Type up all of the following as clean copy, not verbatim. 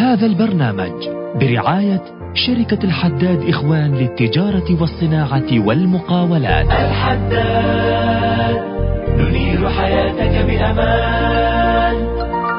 هذا البرنامج برعاية شركة الحداد إخوان للتجارة والصناعة والمقاولات. الحداد، ننير حياتك بأمان.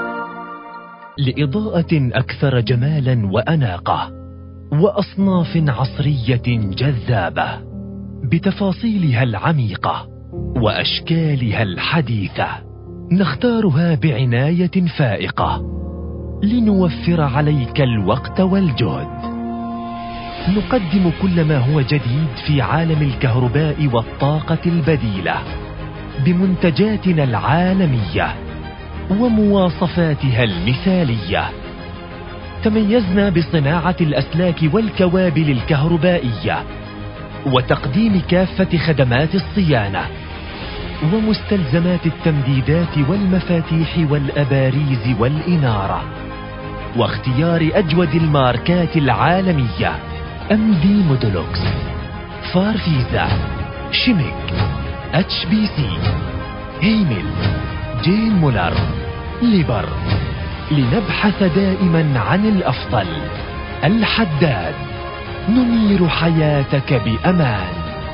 لإضاءة أكثر جمالا وأناقة وأصناف عصرية جذابة بتفاصيلها العميقة وأشكالها الحديثة، نختارها بعناية فائقة لنوفر عليك الوقت والجهد. نقدم كل ما هو جديد في عالم الكهرباء والطاقة البديلة بمنتجاتنا العالمية ومواصفاتها المثالية. تميزنا بصناعة الأسلاك والكوابل الكهربائية وتقديم كافة خدمات الصيانة ومستلزمات التمديدات والمفاتيح والأباريز والإنارة، واختيار أجود الماركات العالمية: MD مودولوكس، فارفيزا، شيميك، HBC، هيمل، جين مولر، ليبر. لنبحث دائما عن الأفضل. الحداد، ننير حياتك بأمان.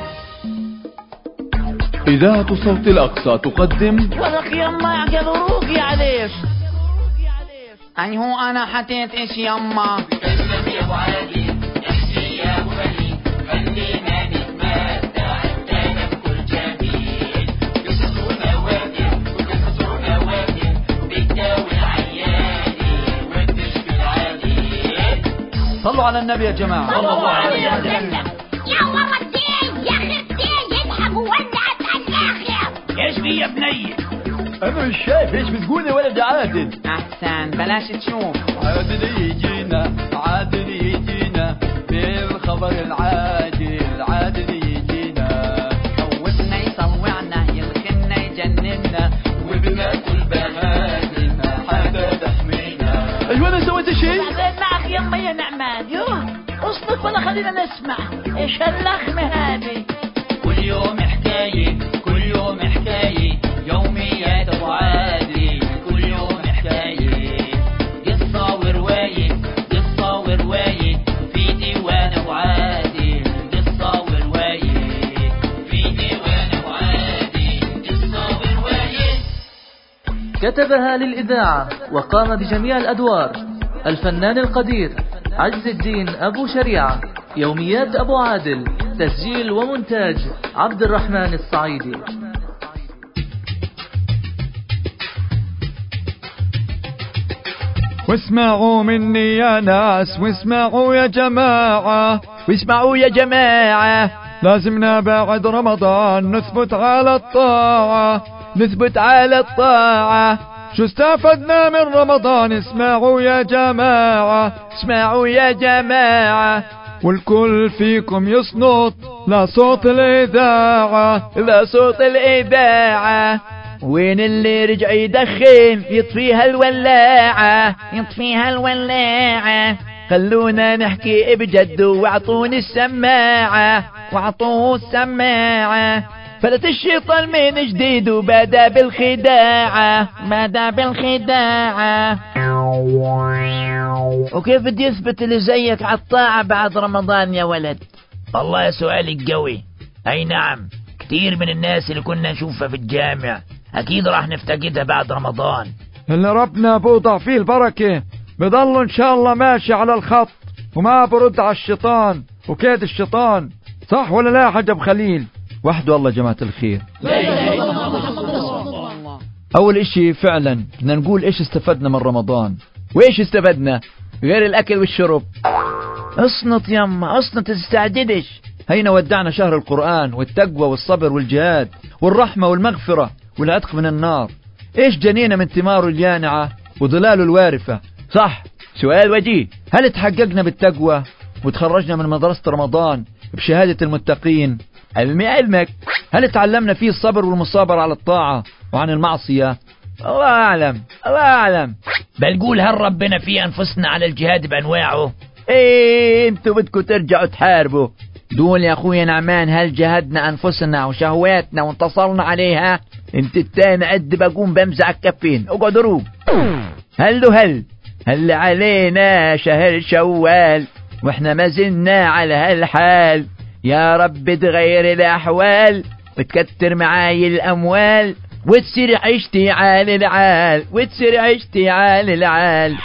إذاعة صوت الأقصى تقدم ولك يما يعقلوك يا عليش. يعني هو أنا حتيت إيش يما؟ تكلم يا أبو عادي، احكي يا أبو علي، خلينا نتمتع أنت بكل جميل. قصص ونوادر وقصص ونوادر وبتداوي العياني وبتشفي العليل. صلوا على النبي يا جماعة. صلى الله عليه وسلم. يا ولدي يا خرتي يذهب ولعت الآخر. ايش في يا بني؟ أنا مش شايف إيش بتقول يا ولد عادل. أحسن بلاش تشوف. عادل يجينا، عادل يجينا بالخبر العاجل، عادل يجينا خوفنا يصوعنا يلخنا يجننا وبناكل بهادم حدا تحمينا. أيوة أنا سويت شيء؟ بعدين معك يما يا نعمان. يوه اصبر ولا خلينا نسمع ايش هاللخمة هذه. كل يوم حكاية، كل يوم حكاية، يوميات أبو عادل. كل يوم حكاية، قصة ورواية، قصة ورواية في ديوان أبو عادل. قصة ورواية في ديوان أبو عادل. قصة ورواية. كتبها للإذاعة وقام بجميع الأدوار الفنان القدير عز الدين أبو شريعة. يوميات أبو عادل، تسجيل ومونتاج عبد الرحمن الصعيدي. واسمعوا مني يا ناس، واسمعوا يا جماعة، واسمعوا يا جماعة، لازمنا بعد رمضان نثبت على الطاعة، نثبت على الطاعة. شو استفدنا من رمضان؟ اسمعوا يا جماعة، اسمعوا يا جماعة، والكل فيكم يصنط لصوت الإذاعة، لصوت الإذاعة. وين اللي رجع يدخن يطفيها الولاعة، يطفيها الولاعة. خلونا نحكي بجد واعطوني السماعة، واعطوه السماعة. فلت الشيطان من جديد وبدا بالخداعة، بدا بالخداعة. وكيف بدي يثبت اللي زيك عالطاعة بعد رمضان يا ولد؟ والله سؤالك قوي. أي نعم، كتير من الناس اللي كنا نشوفها في الجامع أكيد راح نفتقدها بعد رمضان. اللي ربنا بوضع فيه البركة بضل إن شاء الله ماشي على الخط وما برد على الشيطان وكيد الشيطان. صح ولا لا يا حاج أبو خليل؟ وحده الله جماعة الخير. أول إشي فعلا بدنا نقول إيش استفدنا من رمضان. وإيش استفدنا غير الأكل والشرب؟ اصنط يما اصنط، تستعجلش. هينا ودعنا شهر القرآن والتقوى والصبر والجهاد والرحمة والمغفرة والعتق من النار. إيش جنينا من ثماره اليانعة وظلاله الوارفة؟ صح، سؤال وجيه. هل تحققنا بالتقوى وتخرجنا من مدرسة رمضان بشهادة المتقين؟ علمي علمك. هل تعلمنا فيه الصبر والمصابرة على الطاعة وعن المعصية؟ الله أعلم، الله أعلم. بنقول هل ربنا في أنفسنا على الجهاد بأنواعه؟ ايه انتوا بدكم ترجعوا تحاربوا. دول يا اخويا نعمان، هل جهدنا انفسنا وشهواتنا وانتصرنا عليها؟ انت التاني قد بقوم بمزع الكفين. اقعد روق. هل هل علينا شهر شوال واحنا ما زلنا على هالحال، يا رب تغير الأحوال وتكتر معاي الأموال وتصير عيشتي عال العال، وتصير عيشتي عال العال.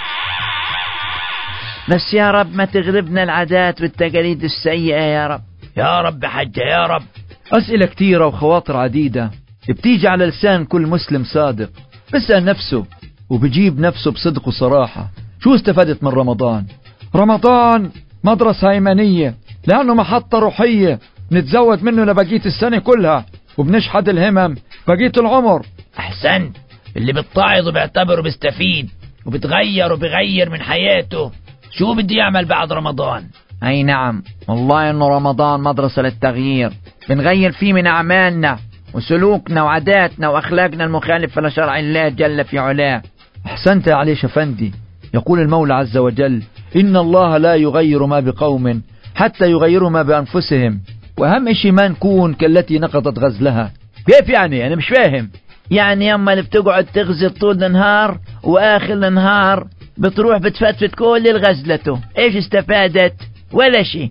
بس يا رب ما تغلبنا العادات والتقاليد السيئة يا رب. يا رب حجة يا رب. أسئلة كتيرة وخواطر عديدة بتيجي على لسان كل مسلم صادق، بيسأل نفسه وبجيب نفسه بصدق وصراحة. شو استفدت من رمضان؟ رمضان مدرسة إيمانية، لأنه محطة روحية نتزود منه لبقية السنة كلها، وبنشحد الهمم بقية العمر. أحسنت. اللي بيتعظ وبيعتبره بيستفيد وبتغير وبيغير من حياته، شو بده يعمل بعد رمضان؟ أي نعم، والله إنه رمضان مدرسة للتغيير، بنغير فيه من أعمالنا وسلوكنا وعاداتنا وأخلاقنا المخالفة لشرع الله جل في علاه. أحسنت يا عليش أفندي. يقول المولى عز وجل: إن الله لا يغير ما بقوم حتى يغيروا ما بأنفسهم، وأهم شيء ما نكون كالتي نقضت غزلها. كيف يعني؟ أنا مش فاهم. يعني يما اللي بتقعد تغزل طول النهار وآخر النهار بتروح بتفتفت كل الغزلته، إيش استفادت؟ ولا شيء.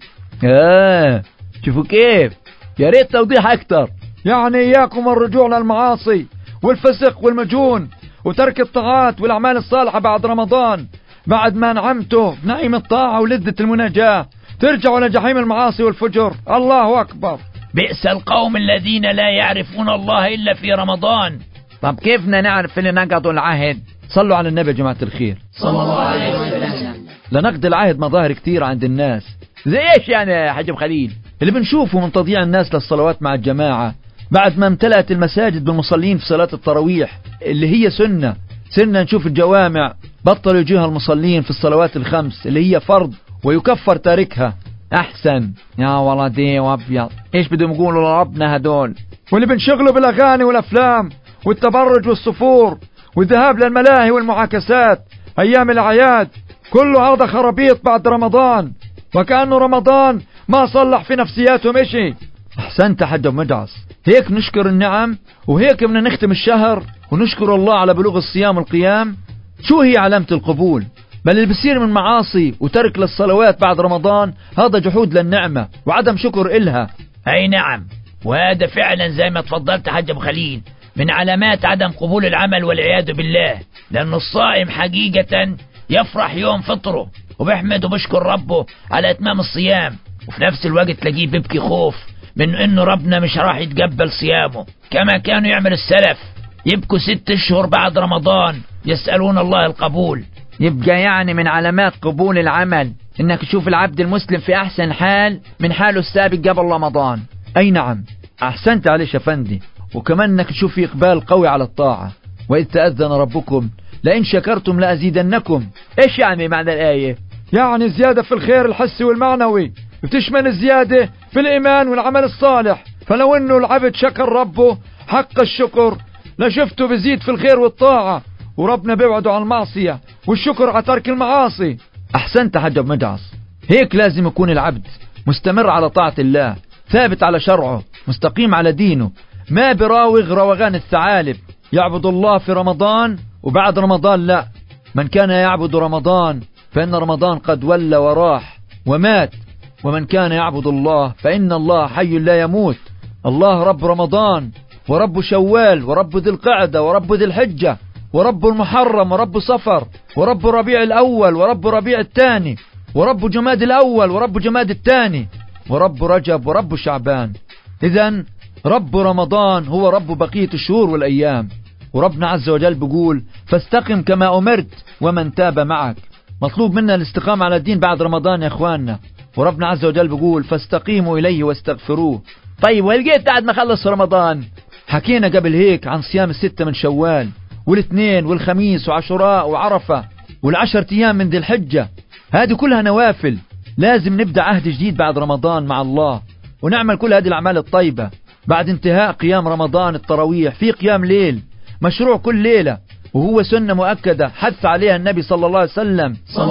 شوفوا كيف، يا ريت توضيح أكتر. يعني إياكم الرجوع للمعاصي والفسق والمجون وترك الطاعات والأعمال الصالحة بعد رمضان، بعد ما نعمته بنعيم الطاعة ولذة المناجاة ترجعوا لجحيم المعاصي والفجر. الله أكبر. بئس القوم الذين لا يعرفون الله إلا في رمضان. طب كيف بدنا نعرف اللي نقضوا العهد؟ صلوا على النبي يا جماعة الخير صلى الله عليه وسلم. لنقض العهد مظاهر كتير عند الناس. زي ايش يعني يا حجم خليل؟ اللي بنشوفه من تضييع الناس للصلوات مع الجماعة بعد ما امتلأت المساجد بالمصلين في صلاة التراويح اللي هي سنة. صرنا نشوف الجوامع بطلوا يجيها المصلين في الصلوات الخمس اللي هي فرض ويكفر تاركها. أحسن يا ولدي وأبيض، إيش بدهم يقولوا لربنا هدول؟ واللي بنشغلوا بالأغاني والأفلام والتبرج والصفور والذهاب للملاهي والمعاكسات أيام الأعياد، كله هذا خرابيط بعد رمضان، وكأنه رمضان ما صلح في نفسياتهم إشي. أحسنت حج مدعس. هيك نشكر النعم وهيك بدنا نختم الشهر ونشكر الله على بلوغ الصيام والقيام. شو هي علامة القبول؟ بل اللي بصير من معاصي وترك للصلوات بعد رمضان هذا جحود للنعمة وعدم شكر إلها. أي نعم، وهذا فعلا زي ما تفضلت حج أبو خليل من علامات عدم قبول العمل والعياذ بالله، لأن الصائم حقيقة يفرح يوم فطره وبيحمد وبشكر ربه على إتمام الصيام، وفي نفس الوقت تلاقيه بيبكي خوف من إنه ربنا مش راح يتقبل صيامه كما كانوا يعمل السلف، يبكوا 6 أشهر بعد رمضان يسألون الله القبول. يبقى يعني من علامات قبول العمل إنك تشوف العبد المسلم في أحسن حال من حاله السابق قبل رمضان. أي نعم، أحسنت عليش أفندي. وكمان إنك تشوف في إقبال قوي على الطاعة، وإذ تأذن ربكم لئن شكرتم لأزيدنكم. إيش يعني معنى الآية؟ يعني زيادة في الخير الحسي والمعنوي، بتشمل الزيادة في الإيمان والعمل الصالح. فلو إنه العبد شكر ربه حق الشكر لشفته بزيد في الخير والطاعة، وربنا بيوعده عن المعصية والشكر على ترك المعاصي. أحسنت حج مدعس. هيك لازم يكون العبد مستمر على طاعة الله، ثابت على شرعه، مستقيم على دينه، ما براوغ روغان الثعالب، يعبد الله في رمضان وبعد رمضان لا. من كان يعبد رمضان فإن رمضان قد ولى وراح ومات، ومن كان يعبد الله فإن الله حي لا يموت. الله رب رمضان ورب شوال ورب ذي القعدة ورب ذي الحجة ورب المحرم ورب صفر ورب ربيع الأول ورب ربيع الثاني ورب جماد الأول ورب جماد الثاني ورب رجب ورب شعبان. إذن رب رمضان هو رب بقية الشهور والأيام. وربنا عز وجل بيقول: فاستقم كما أمرت ومن تاب معك. مطلوب منا الاستقامة على الدين بعد رمضان يا إخواننا. وربنا عز وجل بيقول: فاستقيموا إليه واستغفروه. طيب ولقيت بعد ما خلص رمضان؟ حكينا قبل هيك عن صيام 6 من شوال والاثنين والخميس وعاشوراء وعرفة وال10 أيام من ذي الحجة. هذه كلها نوافل. لازم نبدأ عهد جديد بعد رمضان مع الله ونعمل كل هذه الأعمال الطيبة. بعد انتهاء قيام رمضان التراويح في قيام ليل مشروع كل ليلة، وهو سنة مؤكدة حث عليها النبي صلى الله عليه وسلم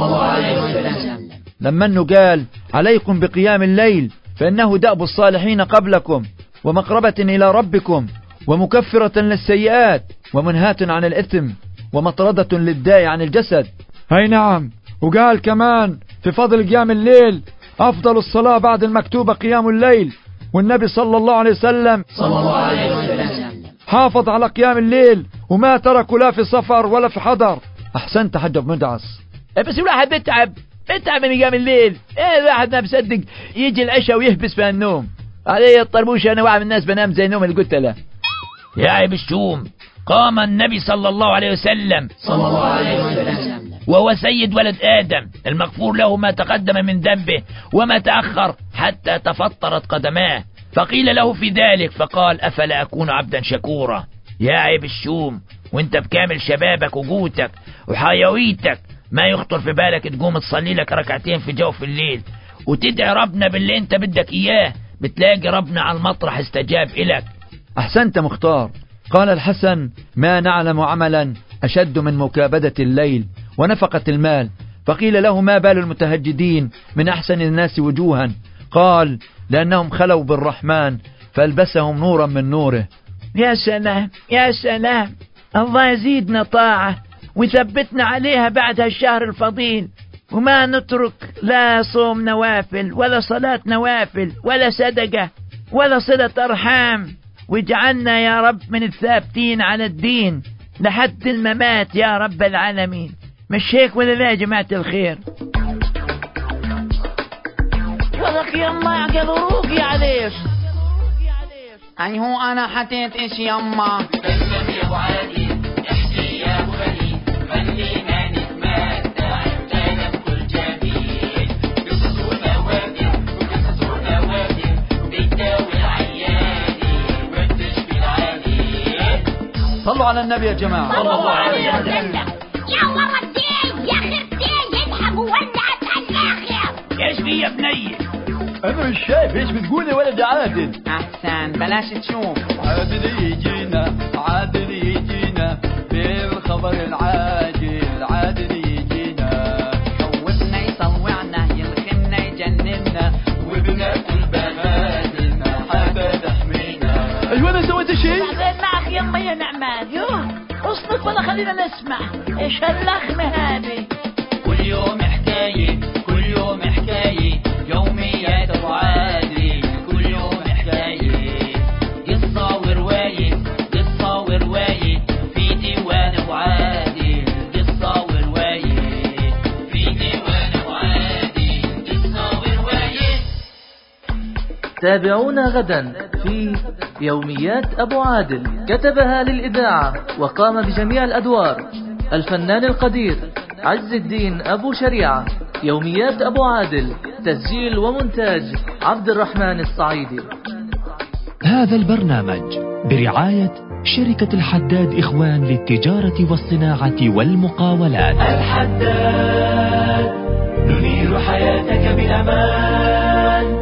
لما أنه قال: عليكم بقيام الليل فإنه دأب الصالحين قبلكم ومقربة إلى ربكم ومكفرة للسيئات ومنهاة عن الإثم ومطردة للداء عن الجسد. هاي نعم. وقال كمان في فضل قيام الليل: أفضل الصلاة بعد المكتوبة قيام الليل. والنبي صلى الله عليه وسلم حافظ على قيام الليل وما تركه لا في سفر ولا في حضر. أحسنت حج أبو مدعس. بس الواحد بيتعب من قيام الليل. الواحد ما بصدق يجي العشاء ويهبس في النوم. عليه الطربوش. أنا واحد من الناس بنام زي نوم القتلة. يا عيب الشوم، قام النبي صلى الله عليه وسلم وهو سيد ولد آدم المغفور له ما تقدم من ذنبه وما تأخر حتى تفطرت قدماه، فقيل له في ذلك فقال: أفلا أكون عبدا شكورا؟ يا عيب الشوم، وانت بكامل شبابك وقوتك وحيويتك ما يخطر في بالك تقوم تصلي لك ركعتين في جوف الليل وتدعي ربنا باللي انت بدك اياه؟ بتلاقي ربنا على المطرح استجاب إلك. أحسنت مختار. قال الحسن: ما نعلم عملا أشد من مكابدة الليل ونفقة المال. فقيل له: ما بال المتهجدين من أحسن الناس وجوها؟ قال: لأنهم خلوا بالرحمن فالبسهم نورا من نوره. يا سلام يا سلام، الله يزيدنا طاعة ويثبتنا عليها بعد هالشهر الفضيل، وما نترك لا صوم نوافل ولا صلاة نوافل ولا صدقة ولا صلة أرحام، واجعلنا يا رب من الثابتين على الدين لحد الممات يا رب العالمين. مش هيك ولا لا يا جماعة الخير؟ ولك يما يعقلوك يا عليش. أي هو أنا حتيت إيش يما؟ تسلم يا أبو عادي، احكي يا أبو غني، خلينا نتمتع بكلام كل جميل. قصص ونوادر وقصص ونوادر بتداوي العياني وبتشفي العليل. صلوا على النبي يا جماعة. صلى الله عليه وسلم. يا ولدي يا خرتي يذهب ولعت الآخر. ايش في يا بني؟ أنا مش شايف إيش بتقول يا ولد عادل. أحسن بلاش تشوف. عادل يجينا بالخبر العاجل. عادل يجينا خوفنا يصوعنا يلخمنا يجننا وبناكل بناتنا حتى تحمينا. أيوة أنا سويت شيء؟ بعدين معك يما يا نعمان. يوه اصبر ولا خلينا نسمع ايش هاللخمة هذه. كل يوم حكاية كل يوم حكاية، يوميات أبو عادل كل يوم حكاية. قصة ورواية قصة ورواية في ديوان أبو عادل. قصة ورواية في ديوان أبو عادل. قصة ورواية. تابعونا غدا في يوميات أبو عادل. كتبها للإذاعة وقام بجميع الأدوار الفنان القدير عز الدين أبو شريعة. يوميات أبو عادل، تسجيل ومونتاج عبد الرحمن الصعيدي. هذا البرنامج برعاية شركة الحداد إخوان للتجارة والصناعة والمقاولات. الحداد ننير حياتك بأمان.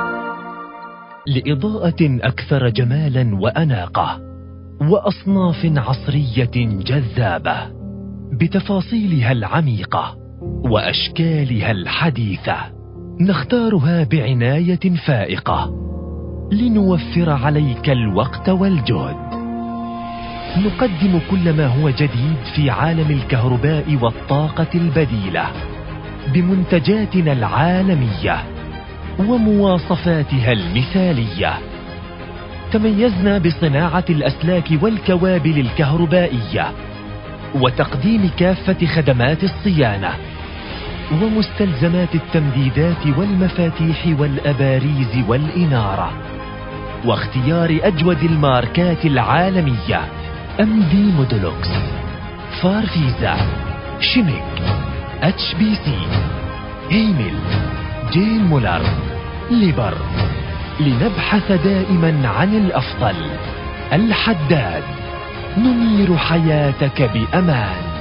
لإضاءة أكثر جمالا وأناقة وأصناف عصرية جذابة بتفاصيلها العميقة وأشكالها الحديثة، نختارها بعناية فائقة لنوفر عليك الوقت والجهد. نقدم كل ما هو جديد في عالم الكهرباء والطاقة البديلة بمنتجاتنا العالمية ومواصفاتها المثالية. تميزنا بصناعة الأسلاك والكوابل الكهربائية وتقديم كافة خدمات الصيانة ومستلزمات التمديدات والمفاتيح والأباريز والإنارة، واختيار أجود الماركات العالمية: MD مودولوكس، فارفيزا، شيميك، HBC، هيمل، جين مولر، ليبر. لنبحث دائما عن الأفضل. الحداد، ننير حياتك بأمان.